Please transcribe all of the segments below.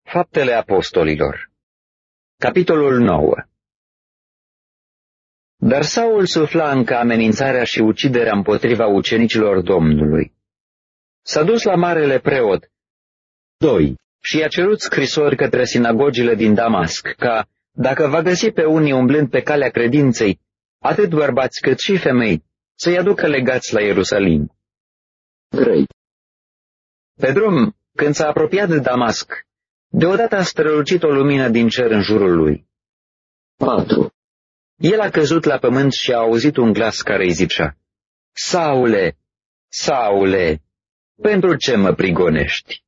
Faptele Apostolilor, capitolul 9. Dar Saul sufla încă amenințarea și uciderea împotriva ucenicilor Domnului. S-a dus la marele preot 2 și i-a cerut scrisori către sinagogile din Damasc, ca, dacă va găsi pe unii umblând pe calea credinței, atât bărbați cât și femei, să-i aducă legați la Ierusalim. 3. Pe drum, când s-a apropiat de Damasc, deodată a strălucit o lumină din cer în jurul lui. 4. El a căzut la pământ și a auzit un glas care îi zicea: Saule, Saule, pentru ce mă prigonești?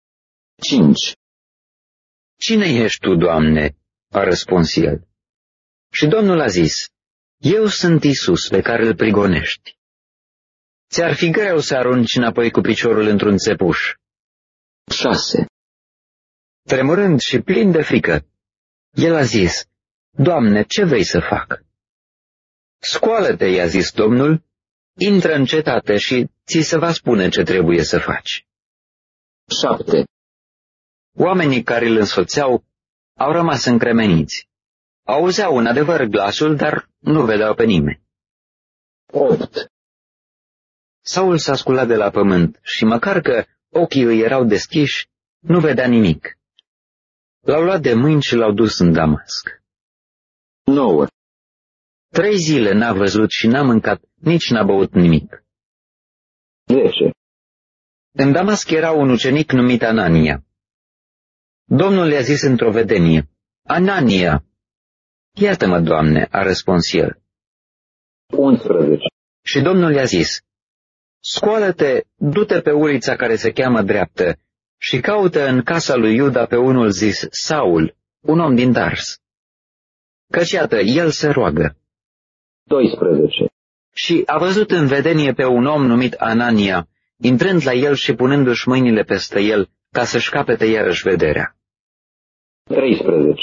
5. Cine ești tu, Doamne? A răspuns el. Și Domnul a zis: Eu sunt Iisus pe care îl prigonești. Ți-ar fi greu să arunci înapoi cu piciorul într-un țepuș. 6. Tremurând și plin de frică, el a zis: Doamne, ce vrei să fac? Scoală-te, i-a zis Domnul, intră în cetate și ți se va spune ce trebuie să faci. 7. Oamenii care îl însoțeau au rămas încremeniți. Auzeau în adevăr glasul, dar nu vedeau pe nimeni. 8. Saul s-a sculat de la pământ și, măcar că ochii îi erau deschiși, nu vedea nimic. L-au luat de mâini și l-au dus în Damasc. 9. 3 zile n-a văzut și n-a mâncat, nici n-a băut nimic. 10. În Damasc era un ucenic numit Anania. Domnul i-a zis într-o vedenie: Anania! Iată-mă, Doamne, a răspuns el. 11. Și Domnul i-a zis: Scoală-te, du-te pe ulița care se cheamă Dreaptă și caută în casa lui Iuda pe unul zis Saul, un om din Tars. Căci iată, el se roagă. 12. Și a văzut în vedenie pe un om numit Anania, intrând la el și punându-și mâinile peste el, ca să-și capete iarăși vederea. 13.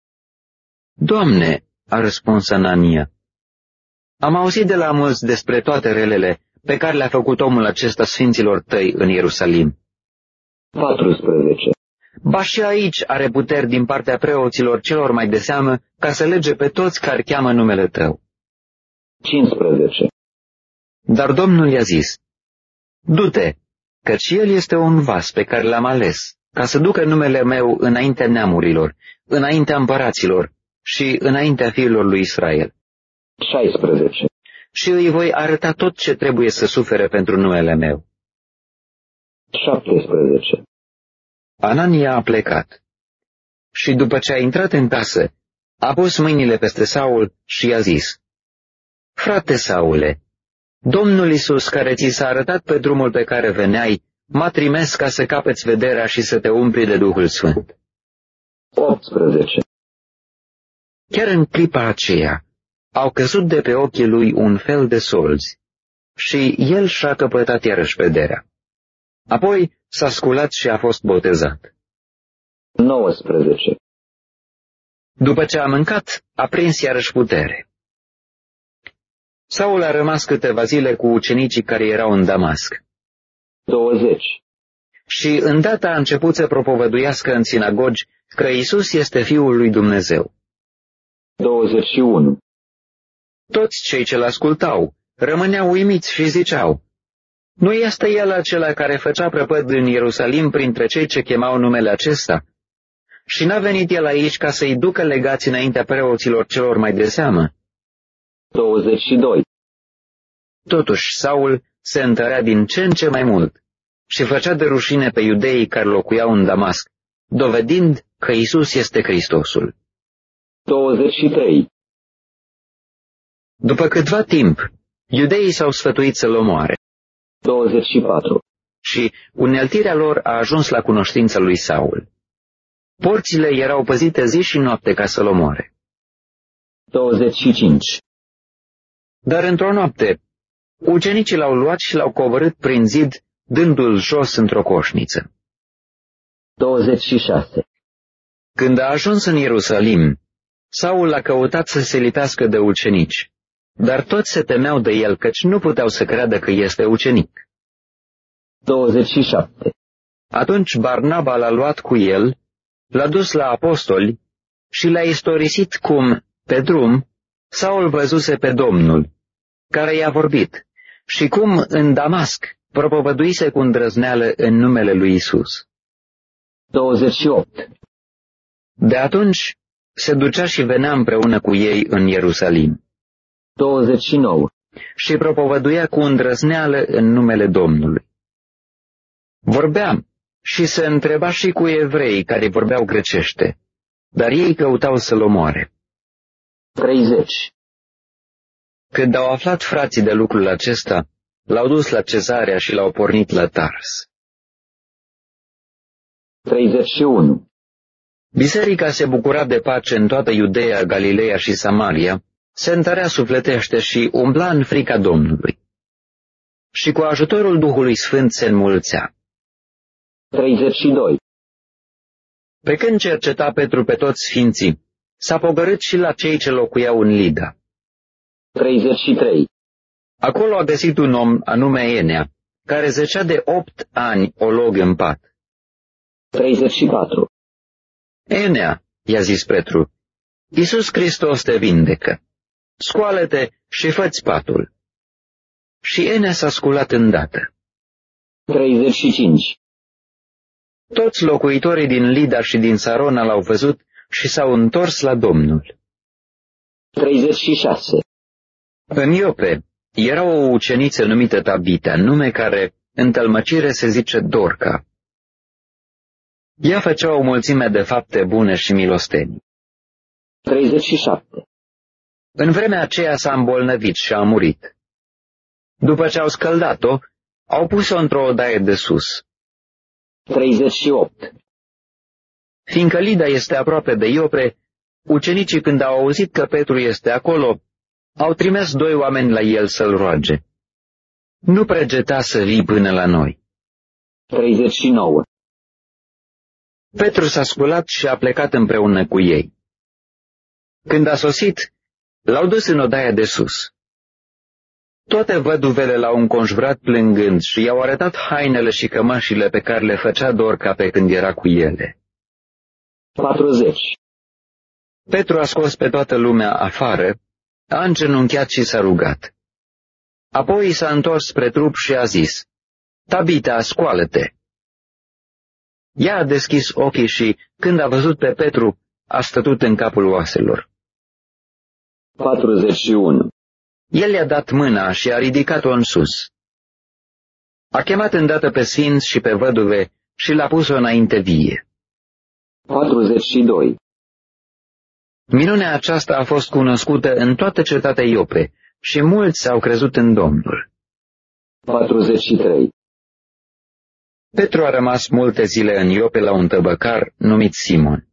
Doamne, a răspuns Anania, am auzit de la mulți despre toate relele pe care le-a făcut omul acesta sfinților tăi în Ierusalim. 14. Ba și aici are puteri din partea preoților celor mai de seamă ca să lege pe toți care cheamă numele tău. 15. Dar Domnul i-a zis: Du-te, căci el este un vas pe care l-am ales, ca să ducă numele meu înaintea neamurilor, înaintea împăraților și înaintea fiilor lui Israel. 16. Și îi voi arăta tot ce trebuie să sufere pentru numele meu. 17. Anania a plecat. Și după ce a intrat în casă, a pus mâinile peste Saul și i-a zis: Frate Saule, Domnul Iisus, care ți s-a arătat pe drumul pe care veneai, m-a trimis ca să capeți vederea și să te umpli de Duhul Sfânt. 18. Chiar în clipa aceea au căzut de pe ochii lui un fel de solzi și el și-a căpătat iarăși vederea. Apoi s-a sculat și a fost botezat. 19. După ce a mâncat, a prins iarăși putere. Saul a rămas câteva zile cu ucenicii care erau în Damasc. 20. Și îndată a început să propovăduiască în sinagogi că Iisus este Fiul lui Dumnezeu. 21. Toți cei ce l-ascultau rămâneau uimiți și ziceau: Nu este el acela care făcea prăpăd în Ierusalim printre cei ce chemau numele acesta? Și n-a venit el aici ca să-i ducă legați înaintea preoților celor mai de seamă? 22. Totuși Saul se întărea din ce în ce mai mult și făcea de rușine pe iudeii care locuiau în Damasc, dovedind că Iisus este Hristosul. 23. După câtva timp, iudeii s-au sfătuit să-l omoare. 24. Și uneltirea lor a ajuns la cunoștința lui Saul. Porțile erau păzite zi și noapte ca să-l omoare. 25. Dar într-o noapte, ucenicii l-au luat și l-au coborât prin zid, dându-l jos într-o coșniță. 26. Când a ajuns în Ierusalim, Saul a căutat să se lipească de ucenici, dar toți se temeau de el, căci nu puteau să creadă că este ucenic. 27. Atunci Barnaba l-a luat cu el, l-a dus la apostoli și le-a istorisit cum, pe drum, Saul văzuse pe Domnul, care i-a vorbit, și cum în Damasc propovăduise cu îndrăzneală în numele lui Isus. 28. De atunci se ducea și venea împreună cu ei în Ierusalim 29. și propovăduia cu îndrăzneală în numele Domnului. Vorbea și se întreba și cu evrei care vorbeau grecește, dar ei căutau să-l omoare. 30. Când au aflat frații de lucrul acesta, l-au dus la Cezarea și l-au pornit la Tars. 31. Biserica se bucura de pace în toată Iudeea, Galileea și Samaria, se întărea sufletește și umbla în frica Domnului. Și cu ajutorul Duhului Sfânt se înmulțea. 32. Pe când cerceta Petru pe toți sfinții, s-a pogorât și la cei ce locuiau în Lida. 33. Acolo a găsit un om anume Enea, care zecea de 8 ani olog în pat. 34. Enea, i-a zis Petru, Iisus Hristos te vindecă. Scoală-te și fă-ți patul. Și Enea s-a sculat îndată. 35. Toți locuitorii din Lida și din Sarona l-au văzut și s-au întors la Domnul. 36. În Iope era o uceniță numită Tabita, nume care în tălmăcire se zice Dorca. Ea făcea o mulțime de fapte bune și milostenii. 37. În vremea aceea s-a îmbolnăvit și a murit. După ce au scăldat-o, au pus-o într-o odaie de sus. 38. Fiindcă Lida este aproape de Iope, ucenicii când au auzit că Petru este acolo, au trimis 2 oameni la el să-l roage. Nu pregeta să vii până la noi. 39. Petru s-a sculat și a plecat împreună cu ei. Când a sosit, l-au dus în odaia de sus. Toate văduvele l-au înconjurat plângând și i-au arătat hainele și cămășile pe care le făcea Dorca pe când era cu ele. 40. Petru a scos pe toată lumea afară, a îngenunchiat și s-a rugat. Apoi s-a întors spre trup și a zis, Tabita, scoală-te! Ea a deschis ochii și, când a văzut pe Petru, a stătut în capul oaselor. 41. El i-a dat mâna și a ridicat-o în sus. A chemat îndată pe sfinți și pe văduve și l-a pus-o înainte vie. 42. Minunea aceasta a fost cunoscută în toată cetatea Iope și mulți au crezut în Domnul. 43. Petru a rămas multe zile în Iope la un tăbăcar numit Simon.